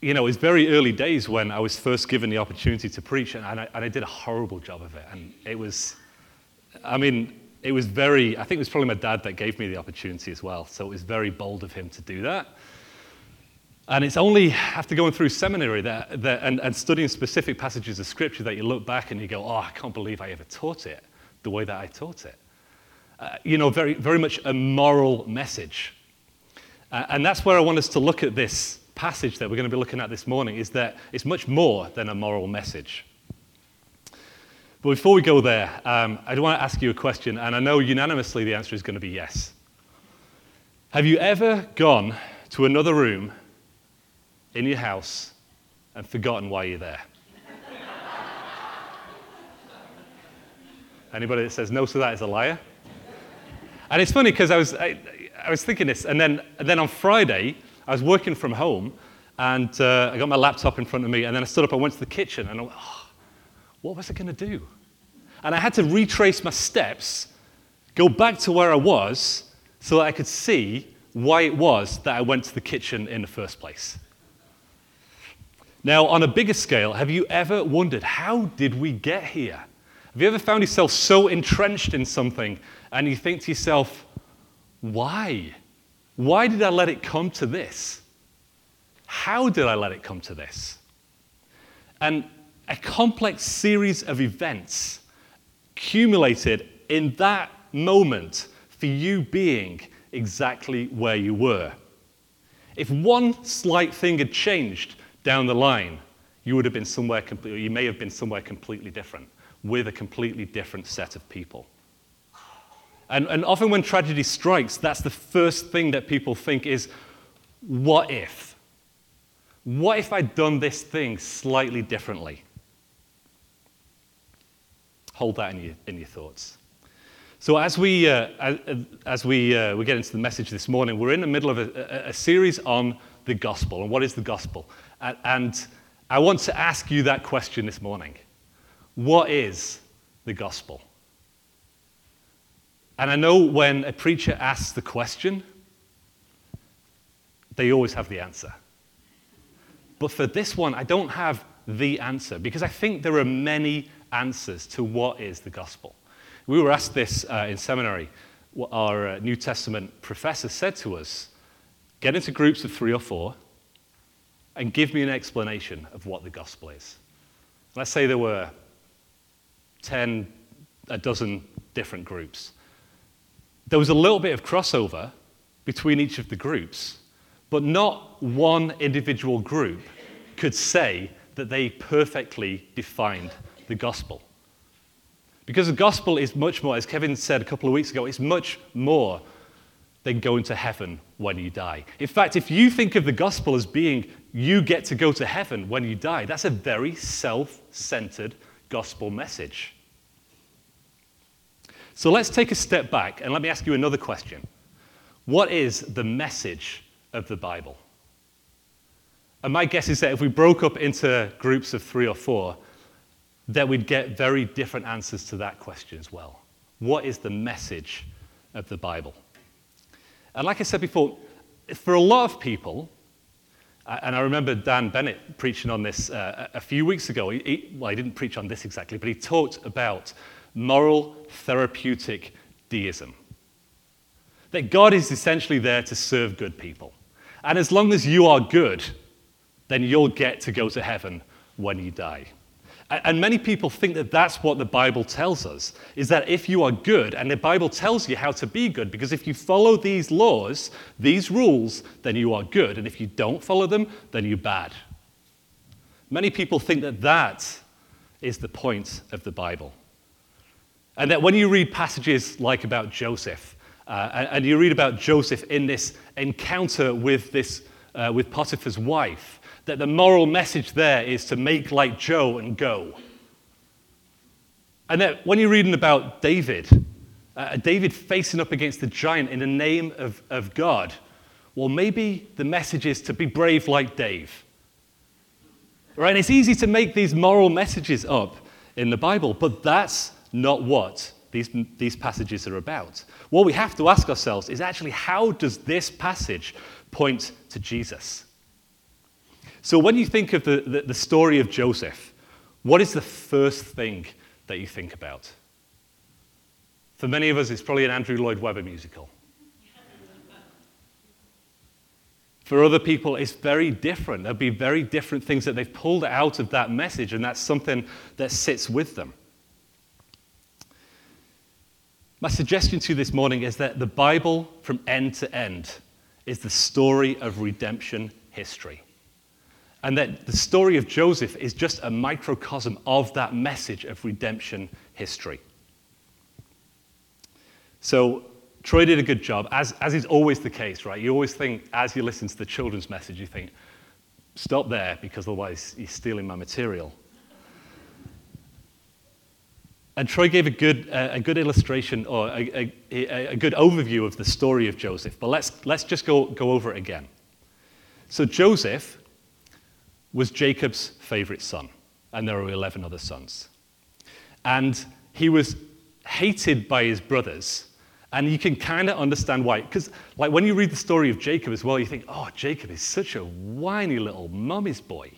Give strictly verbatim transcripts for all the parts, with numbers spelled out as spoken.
you know, it was very early days when I was first given the opportunity to preach, and I, and I did a horrible job of it. And it was, I mean, it was very, I think it was probably my dad that gave me the opportunity as well, so it was very bold of him to do that. And it's only after going through seminary that, that and, and studying specific passages of Scripture that you look back and you go, oh, I can't believe I ever taught it the way that I taught it. Uh, you know, very, very much a moral message. Uh, and that's where I want us to look at this passage that we're going to be looking at this morning, is that it's much more than a moral message. But before we go there, um, I want to ask you a question, and I know unanimously the answer is going to be yes. Have you ever gone to another room in your house and forgotten why you're there? Anybody that says no to that is a liar. And it's funny because I was I, I was thinking this, and then and then on Friday I was working from home, and uh, I got my laptop in front of me, and then I stood up, I went to the kitchen, and I went, oh, what was I going to do? And I had to retrace my steps, go back to where I was, so that I could see why it was that I went to the kitchen in the first place. Now, on a bigger scale, have you ever wondered, how did we get here? Have you ever found yourself so entrenched in something and you think to yourself, why? Why did I let it come to this? How did I let it come to this? And a complex series of events accumulated in that moment for you being exactly where you were. If one slight thing had changed down the line, you would have been somewhere completely, you may have been somewhere completely different, with a completely different set of people. And, and often when tragedy strikes, that's the first thing that people think is, what if? What if I'd done this thing slightly differently? Hold that in your, in your thoughts. So as we, uh, as, as we, uh, we get into the message this morning, we're in the middle of a, a, a series on the gospel. And what is the gospel? And, and I want to ask you that question this morning. What is the gospel? And I know when a preacher asks the question, they always have the answer. But for this one, I don't have the answer, because I think there are many answers to what is the gospel. We were asked this uh, in seminary. What our uh, New Testament professor said to us, get into groups of three or four and give me an explanation of what the gospel is. Let's say there were ten, a dozen different groups. There was a little bit of crossover between each of the groups, but not one individual group could say that they perfectly defined the gospel. Because the gospel is much more, as Kevin said a couple of weeks ago, it's much more than going to heaven when you die. In fact, if you think of the gospel as being you get to go to heaven when you die, that's a very self-centered gospel message. So let's take a step back and let me ask you another question. What is the message of the Bible? And my guess is that if we broke up into groups of three or four, that we'd get very different answers to that question as well. What is the message of the Bible? And like I said before, for a lot of people, and I remember Dan Bennett preaching on this uh, a few weeks ago. He, he, well, he didn't preach on this exactly, but he talked about moral therapeutic deism. That God is essentially there to serve good people. And as long as you are good, then you'll get to go to heaven when you die. And many people think that that's what the Bible tells us, is that if you are good, and the Bible tells you how to be good, because if you follow these laws, these rules, then you are good. And if you don't follow them, then you're bad. Many people think that that is the point of the Bible. And that when you read passages like about Joseph, uh, and you read about Joseph in this encounter with, this, uh, with Potiphar's wife, that the moral message there is to make like Joe and go. And that when you're reading about David, uh, David facing up against the giant in the name of, of God, well, maybe the message is to be brave like Dave. Right? And it's easy to make these moral messages up in the Bible, but that's not what these, these passages are about. What we have to ask ourselves is actually, how does this passage point to Jesus? So when you think of the, the, the story of Joseph, what is the first thing that you think about? For many of us, it's probably an Andrew Lloyd Webber musical. For other people, it's very different. There'll be very different things that they've pulled out of that message, and that's something that sits with them. My suggestion to you this morning is that the Bible, from end to end, is the story of redemption history. And that the story of Joseph is just a microcosm of that message of redemption history. So Troy did a good job, as, as is always the case, right? You always think, as you listen to the children's message, you think, stop there, because otherwise you're stealing my material. And Troy gave a good, uh, a good illustration, or a, a, a good overview of the story of Joseph, but let's, let's just go, go over it again. So Joseph was Jacob's favorite son, and there were eleven other sons. And he was hated by his brothers. And you can kind of understand why. Because like when you read the story of Jacob as well, you think, oh, Jacob is such a whiny little mummy's boy.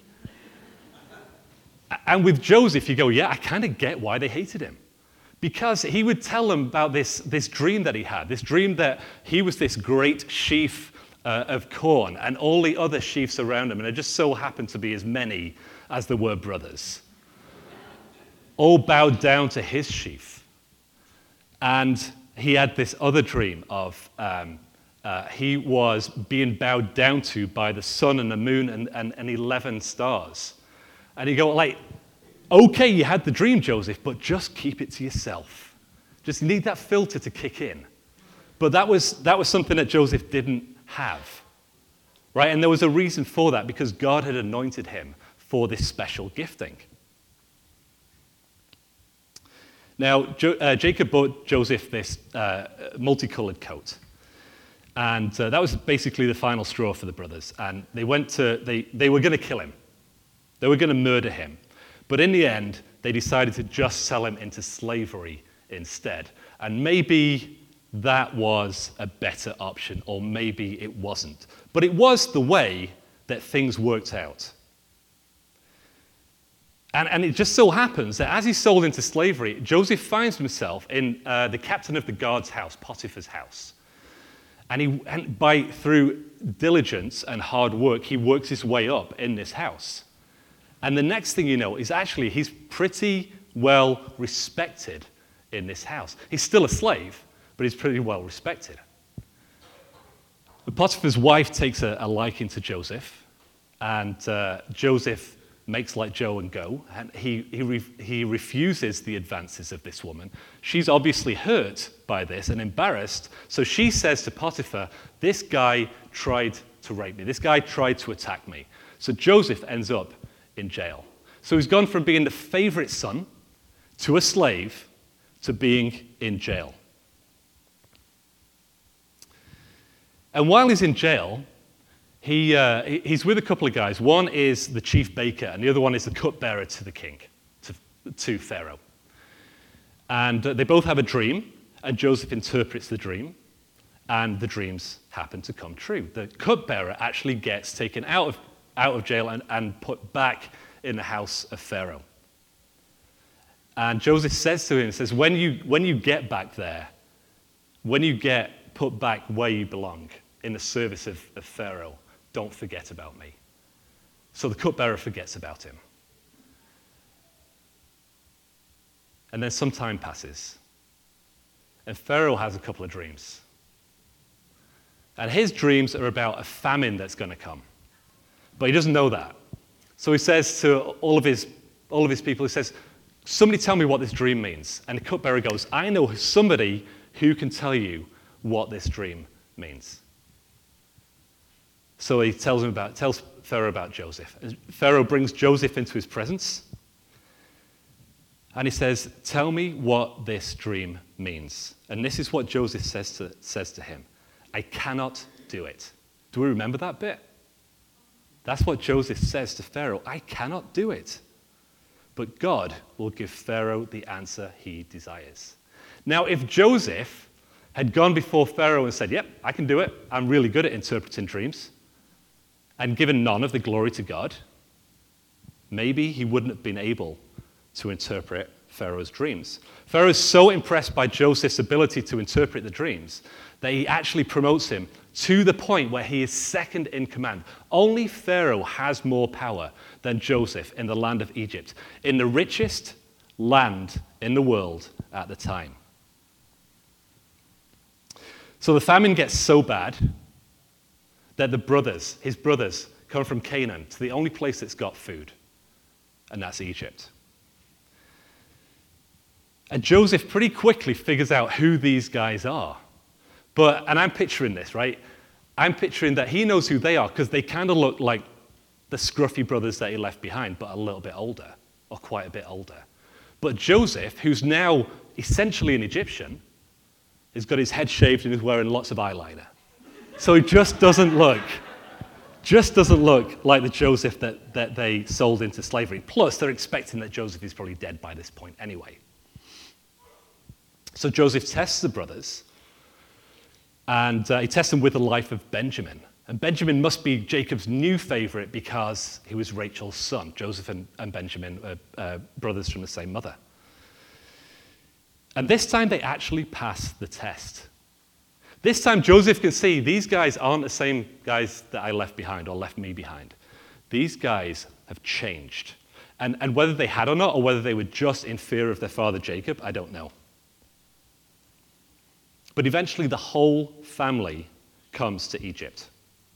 And with Joseph, you go, yeah, I kind of get why they hated him. Because he would tell them about this, this dream that he had, this dream that he was this great sheaf uh, of corn, and all the other sheaves around him, and it just so happened to be as many as there were brothers, all bowed down to his sheaf. And he had this other dream of um, uh, he was being bowed down to by the sun and the moon and, and, and eleven stars. And you go, like, okay, you had the dream, Joseph, but just keep it to yourself. Just need that filter to kick in. But that was, that was something that Joseph didn't have, right? And there was a reason for that, because God had anointed him for this special gifting. Now, jo- uh, Jacob bought Joseph this uh, multicolored coat. And uh, that was basically the final straw for the brothers. And they went to, they, they were going to kill him. They were going to murder him. But in the end, they decided to just sell him into slavery instead. And maybe that was a better option, or maybe it wasn't. But it was the way that things worked out. And, and it just so happens that as he's sold into slavery, Joseph finds himself in uh, the captain of the guard's house, Potiphar's house. And, he, and by through diligence and hard work, he works his way up in this house. And the next thing you know is actually he's pretty well respected in this house. He's still a slave, but he's pretty well respected. But Potiphar's wife takes a, a liking to Joseph, and uh, Joseph makes like Joe and go, and he, he, re, he refuses the advances of this woman. She's obviously hurt by this and embarrassed, so she says to Potiphar, this guy tried to rape me. This guy tried to attack me. So Joseph ends up in jail. So he's gone from being the favorite son to a slave to being in jail. And while he's in jail, He, uh, he's with a couple of guys. One is the chief baker, and the other one is the cupbearer to the king, to, to Pharaoh. And uh, they both have a dream, and Joseph interprets the dream, and the dreams happen to come true. The cupbearer actually gets taken out of, out of jail and, and put back in the house of Pharaoh. And Joseph says to him, says, when you, when you get back there, when you get put back where you belong, in the service of, of Pharaoh, don't forget about me. So the cupbearer forgets about him. And then some time passes. And Pharaoh has a couple of dreams. And his dreams are about a famine that's going to come. But he doesn't know that. So he says to all of his, all of his people, he says, somebody tell me what this dream means. And the cupbearer goes, I know somebody who can tell you what this dream means. So he tells him about, tells Pharaoh about Joseph. And Pharaoh brings Joseph into his presence. And he says, tell me what this dream means. And this is what Joseph says to, says to him. I cannot do it. Do we remember that bit? That's what Joseph says to Pharaoh. I cannot do it. But God will give Pharaoh the answer he desires. Now, if Joseph had gone before Pharaoh and said, yep, I can do it. I'm really good at interpreting dreams. and given none of the glory to God, maybe he wouldn't have been able to interpret Pharaoh's dreams. Pharaoh's so impressed by Joseph's ability to interpret the dreams that he actually promotes him to the point where he is second in command. Only Pharaoh has more power than Joseph in the land of Egypt, in the richest land in the world at the time. So the famine gets so bad that the brothers, his brothers, come from Canaan to the only place that's got food, and that's Egypt. And Joseph pretty quickly figures out who these guys are. But, and I'm picturing this, right? I'm picturing that he knows who they are because they kind of look like the scruffy brothers that he left behind, but a little bit older, or quite a bit older. But Joseph, who's now essentially an Egyptian, has got his head shaved and is wearing lots of eyeliner. So he just doesn't look, just doesn't look like the Joseph that, that they sold into slavery. Plus, they're expecting that Joseph is probably dead by this point anyway. So Joseph tests the brothers, and uh, he tests them with the life of Benjamin. And Benjamin must be Jacob's new favorite because he was Rachel's son. Joseph and, and Benjamin are uh, brothers from the same mother. And this time they actually pass the test. This time Joseph can see these guys aren't the same guys that I left behind or left me behind. These guys have changed. And, and whether they had or not, or whether they were just in fear of their father Jacob, I don't know. But eventually the whole family comes to Egypt.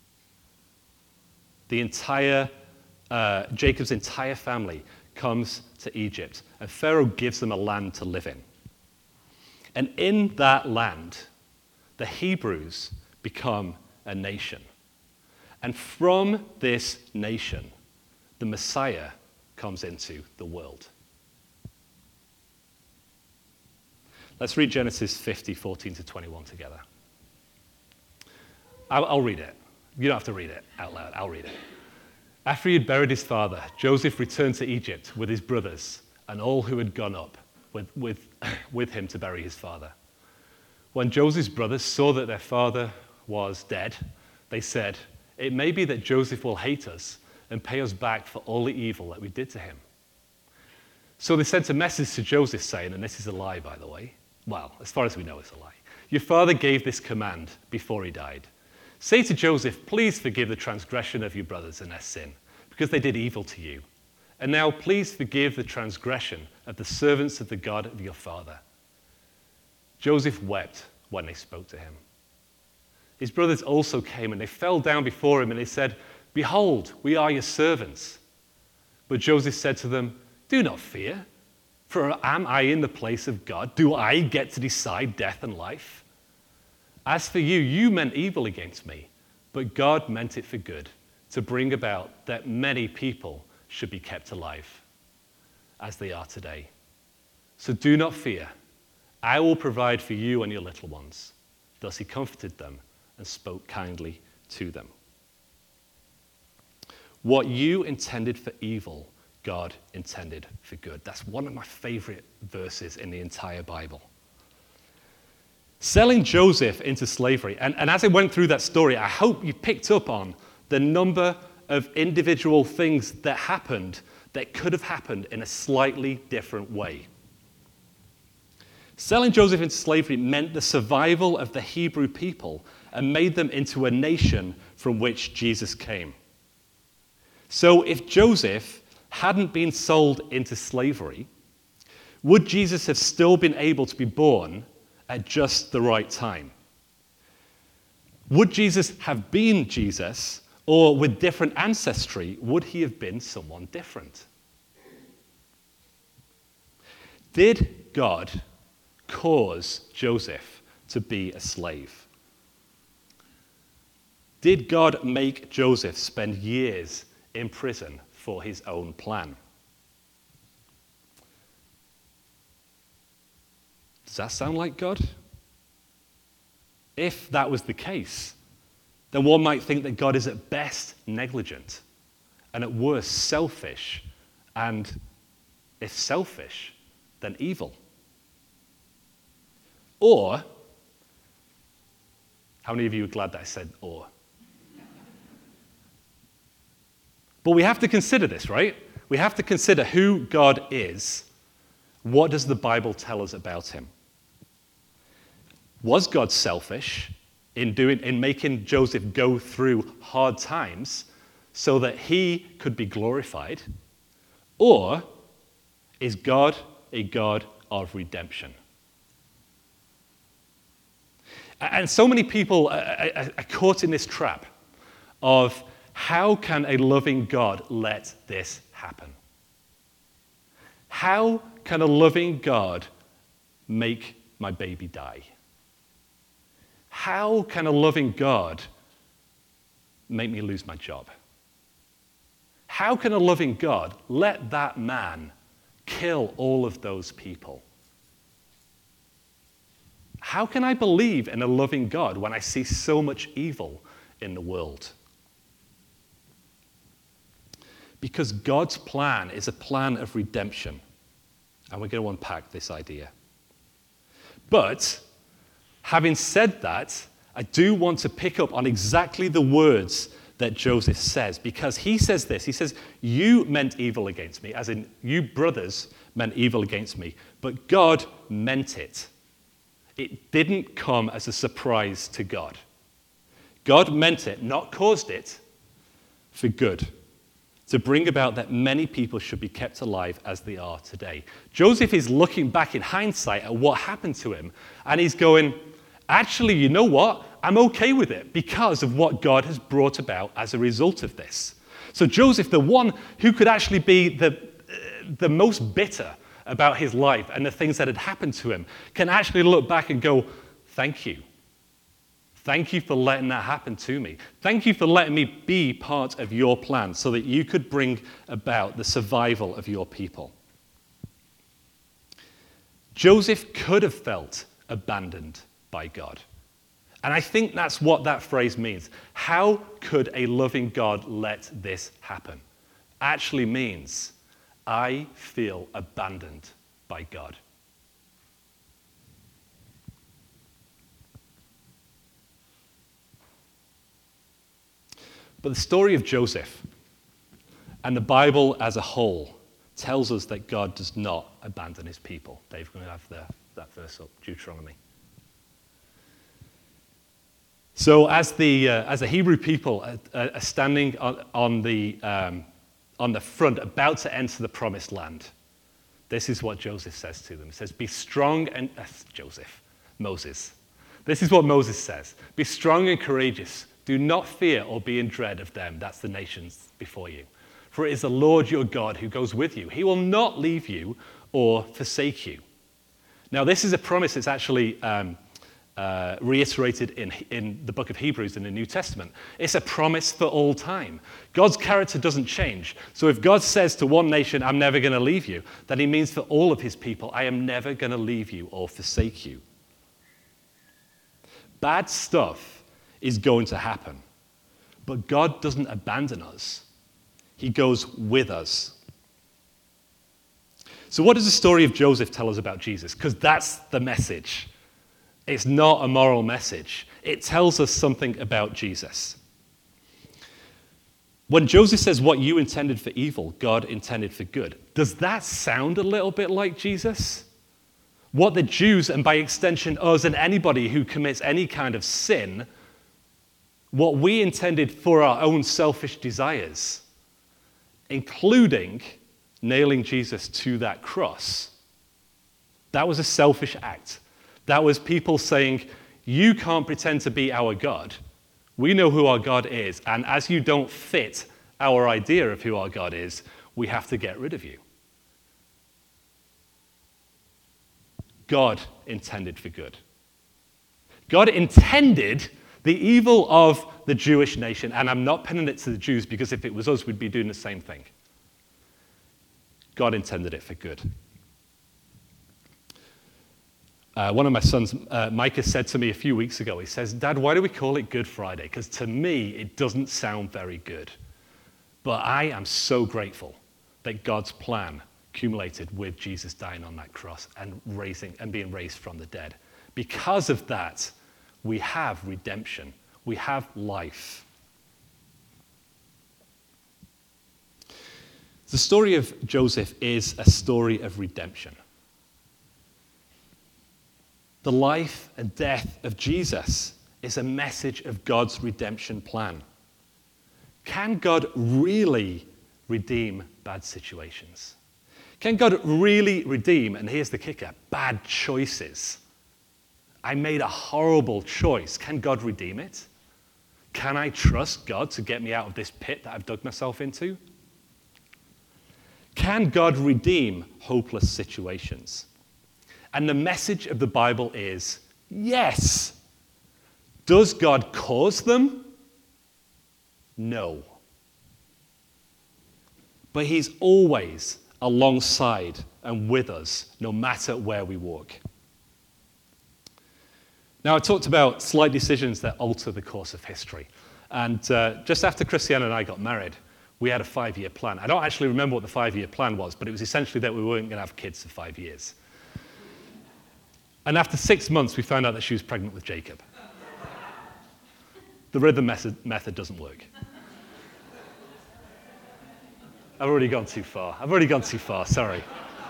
The entire, uh, Jacob's entire family comes to Egypt, and Pharaoh gives them a land to live in. And in that land, the Hebrews become a nation. And from this nation, the Messiah comes into the world. Let's read Genesis fifty, fourteen to twenty-one together. I'll, I'll read it. You don't have to read it out loud. I'll read it. After he had buried his father, Joseph returned to Egypt with his brothers and all who had gone up with, with, with him to bury his father. When Joseph's brothers saw that their father was dead, they said, "It may be that Joseph will hate us and pay us back for all the evil that we did to him." So they sent a message to Joseph saying, and this is a lie, by the way. Well, as far as we know, it's a lie. "Your father gave this command before he died. Say to Joseph, please forgive the transgression of your brothers and their sin, because they did evil to you. And now please forgive the transgression of the servants of the God of your father." Joseph wept when they spoke to him. His brothers also came, and they fell down before him, and they said, "Behold, we are your servants." But Joseph said to them, "Do not fear, for am I in the place of God? Do I get to decide death and life? As for you, you meant evil against me, but God meant it for good, to bring about that many people should be kept alive, as they are today. So do not fear. I will provide for you and your little ones." Thus he comforted them and spoke kindly to them. What you intended for evil, God intended for good. That's one of my favorite verses in the entire Bible. Selling Joseph into slavery, and, and as I went through that story, I hope you picked up on the number of individual things that happened that could have happened in a slightly different way. Selling Joseph into slavery meant the survival of the Hebrew people and made them into a nation from which Jesus came. So if Joseph hadn't been sold into slavery, would Jesus have still been able to be born at just the right time? Would Jesus have been Jesus, or with different ancestry, would he have been someone different? Did God cause Joseph to be a slave? Did God make Joseph spend years in prison for his own plan? Does that sound like God? If that was the case, then one might think that God is at best negligent and at worst selfish, and if selfish, then evil. Or, how many of you are glad that I said or? But we have to consider this, right? We have to consider who God is. What does the Bible tell us about him? Was God selfish in doing, in making Joseph go through hard times so that he could be glorified? Or is God a God of redemption? And so many people are caught in this trap of how can a loving God let this happen? How can a loving God make my baby die? How can a loving God make me lose my job? How can a loving God let that man kill all of those people? How can I believe in a loving God when I see so much evil in the world? Because God's plan is a plan of redemption. And we're going to unpack this idea. But, having said that, I do want to pick up on exactly the words that Joseph says. Because he says this, he says, you meant evil against me, as in, you brothers meant evil against me, but God meant it. It didn't come as a surprise to God. God meant it, not caused it, for good, to bring about that many people should be kept alive as they are today. Joseph is looking back in hindsight at what happened to him, and he's going, actually, you know what? I'm okay with it because of what God has brought about as a result of this. So Joseph, the one who could actually be the, uh, the most bitter about his life and the things that had happened to him, can actually look back and go, thank you. Thank you for letting that happen to me. Thank you for letting me be part of your plan so that you could bring about the survival of your people. Joseph could have felt abandoned by God. And I think that's what that phrase means. How could a loving God let this happen? Actually means, I feel abandoned by God. But the story of Joseph and the Bible as a whole tells us that God does not abandon his people. Dave, we're going to have the, that verse up, Deuteronomy. So as the, uh, as the Hebrew people are, are standing on, on, the, um, on the front, about to enter the promised land, this is what Joseph says to them. He says, be strong and, uh, Joseph, Moses. This is what Moses says. Be strong and courageous. Do not fear or be in dread of them. That's the nations before you. For it is the Lord your God who goes with you. He will not leave you or forsake you. Now, this is a promise that's actually um, uh, reiterated in, in the book of Hebrews in the New Testament. It's a promise for all time. God's character doesn't change. So if God says to one nation, I'm never going to leave you, then he means for all of his people, I am never going to leave you or forsake you. Bad stuff is going to happen. But God doesn't abandon us. He goes with us. So what does the story of Joseph tell us about Jesus? Because that's the message. It's not a moral message. It tells us something about Jesus. When Joseph says what you intended for evil, God intended for good, does that sound a little bit like Jesus? What the Jews, and by extension us and anybody who commits any kind of sin, what we intended for our own selfish desires, including nailing Jesus to that cross, that was a selfish act. That was people saying, you can't pretend to be our God. We know who our God is, and as you don't fit our idea of who our God is, we have to get rid of you. God intended for good. God intended the evil of the Jewish nation, and I'm not pinning it to the Jews because if it was us, we'd be doing the same thing. God intended it for good. Uh, one of my sons, uh, Micah, said to me a few weeks ago, he says, Dad, why do we call it Good Friday? Because to me, it doesn't sound very good. But I am so grateful that God's plan accumulated with Jesus dying on that cross and raising and being raised from the dead. Because of that, we have redemption. We have life. The story of Joseph is a story of redemption. The life and death of Jesus is a message of God's redemption plan. Can God really redeem bad situations? Can God really redeem, and here's the kicker, bad choices? I made a horrible choice. Can God redeem it? Can I trust God to get me out of this pit that I've dug myself into? Can God redeem hopeless situations? And the message of the Bible is yes. Does God cause them? No. But he's always alongside and with us, no matter where we walk. Now, I talked about slight decisions that alter the course of history. And uh, just after Christiane and I got married, we had a five-year plan. I don't actually remember what the five-year plan was, but it was essentially that we weren't going to have kids for five years. And after six months, we found out that she was pregnant with Jacob. The rhythm method, method doesn't work. I've already gone too far. I've already gone too far, sorry.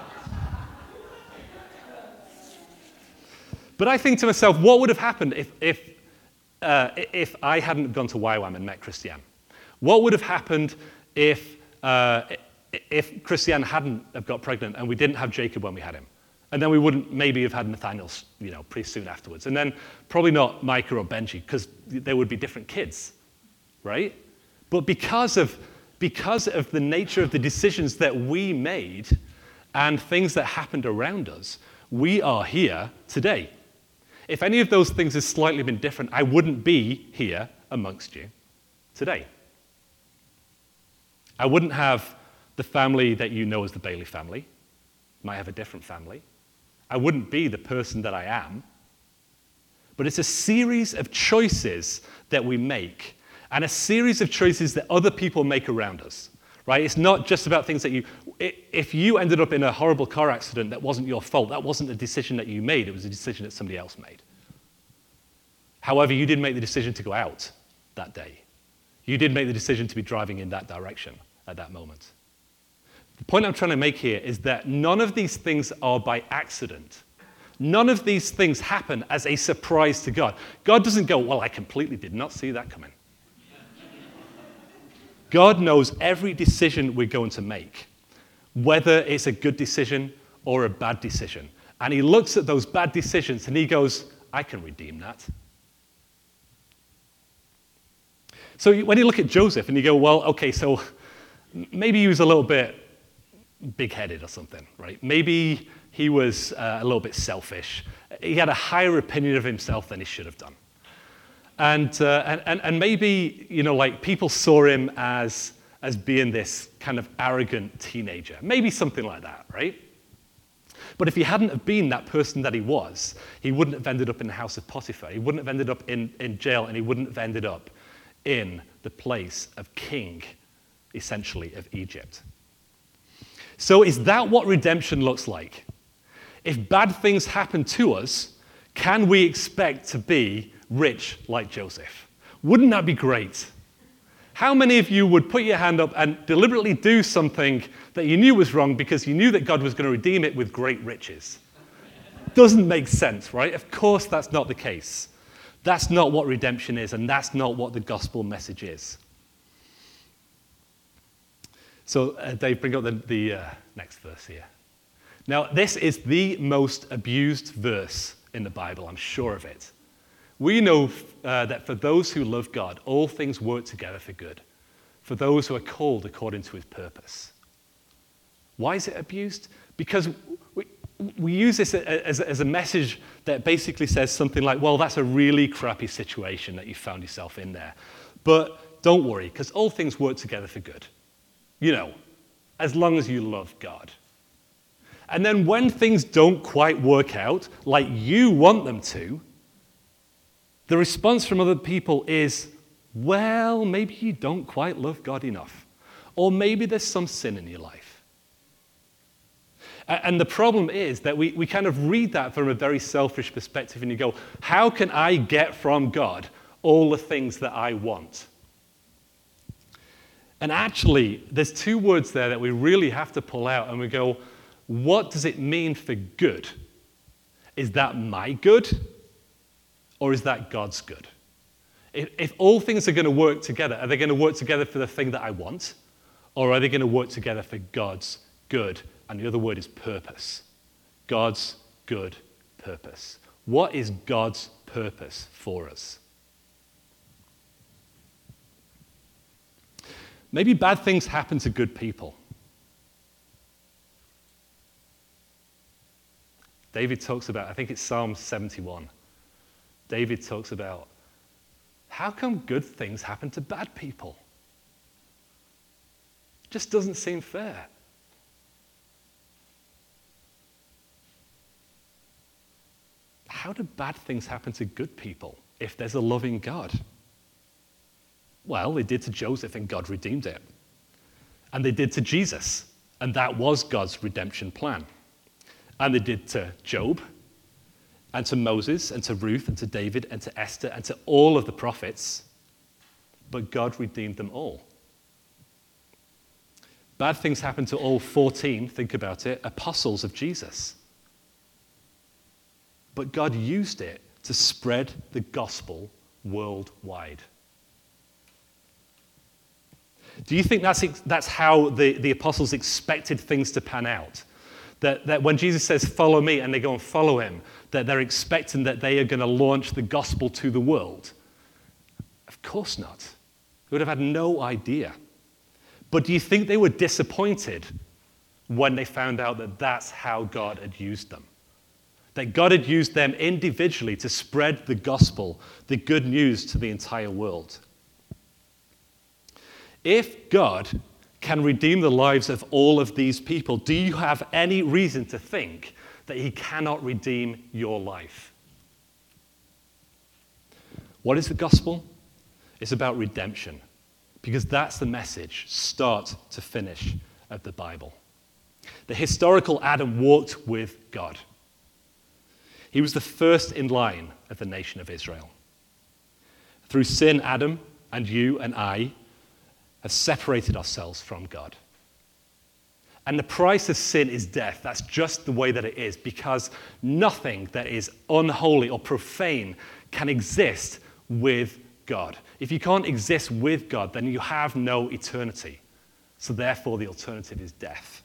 But I think to myself, what would have happened if, if, uh, if I hadn't gone to Y WAM and met Christiane? What would have happened if, uh, if Christiane hadn't have got pregnant and we didn't have Jacob when we had him? And then we wouldn't maybe have had Nathaniel, you know, pretty soon afterwards. And then probably not Micah or Benji, because they would be different kids, right? But because of, because of the nature of the decisions that we made and things that happened around us, we are here today. If any of those things had slightly been different, I wouldn't be here amongst you today. I wouldn't have the family that you know as the Bailey family. I might have a different family. I wouldn't be the person that I am. But it's a series of choices that we make, and a series of choices that other people make around us, right? It's not just about things that you... If you ended up in a horrible car accident, that wasn't your fault. That wasn't a decision that you made. It was a decision that somebody else made. However, you did make the decision to go out that day. You did make the decision to be driving in that direction at that moment. The point I'm trying to make here is that none of these things are by accident. None of these things happen as a surprise to God. God doesn't go, well, I completely did not see that coming. God knows every decision we're going to make, whether it's a good decision or a bad decision. And he looks at those bad decisions and he goes, I can redeem that. So when you look at Joseph and you go, well, okay, so maybe he was a little bit big-headed or something, right? Maybe he was uh, a little bit selfish. He had a higher opinion of himself than he should have done. And, uh, and, and, and maybe, you know, like people saw him as, as being this kind of arrogant teenager. Maybe something like that, right? But if he hadn't have been that person that he was, he wouldn't have ended up in the house of Potiphar. He wouldn't have ended up in, in jail, and he wouldn't have ended up in the place of king, essentially, of Egypt. So is that what redemption looks like? If bad things happen to us, can we expect to be rich like Joseph? Wouldn't that be great? How many of you would put your hand up and deliberately do something that you knew was wrong because you knew that God was going to redeem it with great riches? Doesn't make sense, right? Of course that's not the case. That's not what redemption is, and that's not what the gospel message is. So uh, Dave, bring up the, the uh, next verse here. Now, this is the most abused verse in the Bible, I'm sure of it. We know uh, that for those who love God, all things work together for good, for those who are called according to his purpose. Why is it abused? Because we, we use this as, as a message that basically says something like, well, that's a really crappy situation that you found yourself in there. But don't worry, because all things work together for good. You know, as long as you love God. And then when things don't quite work out like you want them to, the response from other people is, well, maybe you don't quite love God enough. Or maybe there's some sin in your life. And the problem is that we, we kind of read that from a very selfish perspective, and you go, how can I get from God all the things that I want? And actually, there's two words there that we really have to pull out and we go, what does it mean for good? Is that my good? Or is that God's good? If, if all things are going to work together, are they going to work together for the thing that I want? Or are they going to work together for God's good? And the other word is purpose. God's good purpose. What is God's purpose for us? Maybe bad things happen to good people. David talks about, I think it's Psalm seventy-one. David talks about, how come good things happen to bad people? Just doesn't seem fair. How do bad things happen to good people if there's a loving God? Well, they did to Joseph and God redeemed it. And they did to Jesus, and that was God's redemption plan. And they did to Job, and to Moses, and to Ruth, and to David, and to Esther, and to all of the prophets. But God redeemed them all. Bad things happened to all fourteen, think about it, apostles of Jesus. But God used it to spread the gospel worldwide. Do you think that's, that's how the, the apostles expected things to pan out? That, that when Jesus says, follow me, and they go and follow him, that they're expecting that they are going to launch the gospel to the world? Of course not. They would have had no idea. But do you think they were disappointed when they found out that that's how God had used them? That God had used them individually to spread the gospel, the good news to the entire world? If God can redeem the lives of all of these people, do you have any reason to think that he cannot redeem your life? What is the gospel? It's about redemption, because that's the message, start to finish, of the Bible. The historical Adam walked with God. He was the first in line of the nation of Israel. Through sin, Adam and you and I have separated ourselves from God. And the price of sin is death. That's just the way that it is, because nothing that is unholy or profane can exist with God. If you can't exist with God, then you have no eternity. So therefore, the alternative is death.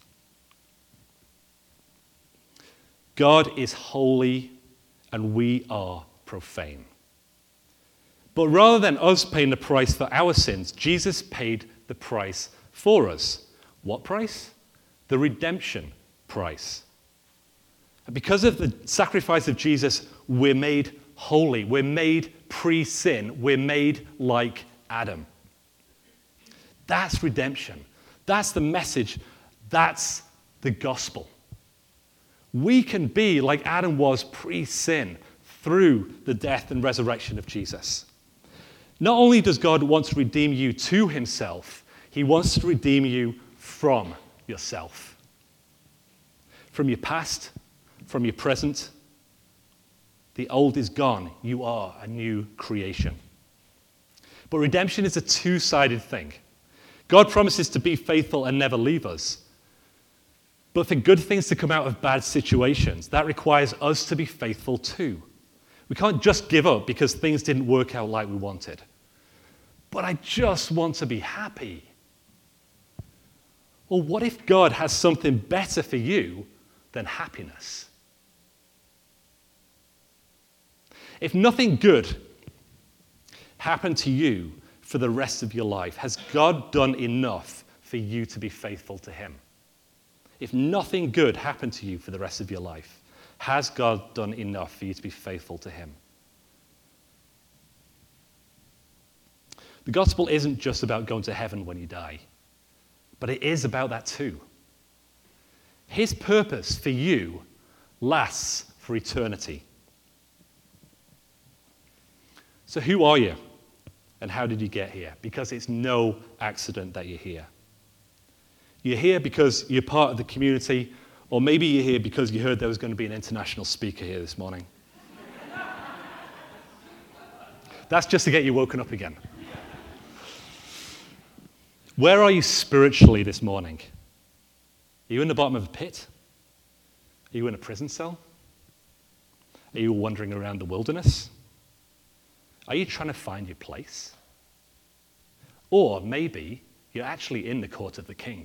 God is holy and we are profane. But rather than us paying the price for our sins, Jesus paid the price for us. What price? The redemption price. And because of the sacrifice of Jesus, we're made holy. We're made pre-sin. We're made like Adam. That's redemption. That's the message. That's the gospel. We can be like Adam was pre-sin through the death and resurrection of Jesus. Not only does God want to redeem you to himself, he wants to redeem you from yourself. From your past, from your present. The old is gone. You are a new creation. But redemption is a two-sided thing. God promises to be faithful and never leave us. But for good things to come out of bad situations, that requires us to be faithful too. We can't just give up because things didn't work out like we wanted. But I just want to be happy. Well, what if God has something better for you than happiness? If nothing good happened to you for the rest of your life, has God done enough for you to be faithful to him? If nothing good happened to you for the rest of your life, has God done enough for you to be faithful to him? The gospel isn't just about going to heaven when you die, but it is about that too. His purpose for you lasts for eternity. So who are you? And how did you get here? Because it's no accident that you're here. You're here because you're part of the community, or maybe you're here because you heard there was going to be an international speaker here this morning. That's just to get you woken up again. Where are you spiritually this morning? Are you in the bottom of a pit? Are you in a prison cell? Are you wandering around the wilderness? Are you trying to find your place? Or maybe you're actually in the court of the King.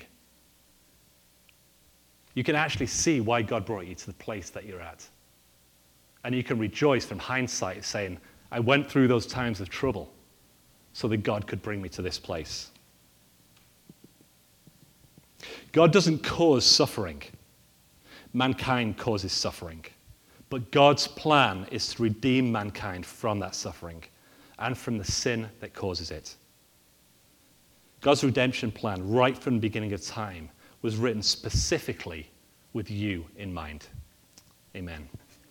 You can actually see why God brought you to the place that you're at. And you can rejoice from hindsight saying, I went through those times of trouble so that God could bring me to this place. God doesn't cause suffering. Mankind causes suffering. But God's plan is to redeem mankind from that suffering and from the sin that causes it. God's redemption plan, right from the beginning of time, was written specifically with you in mind. Amen.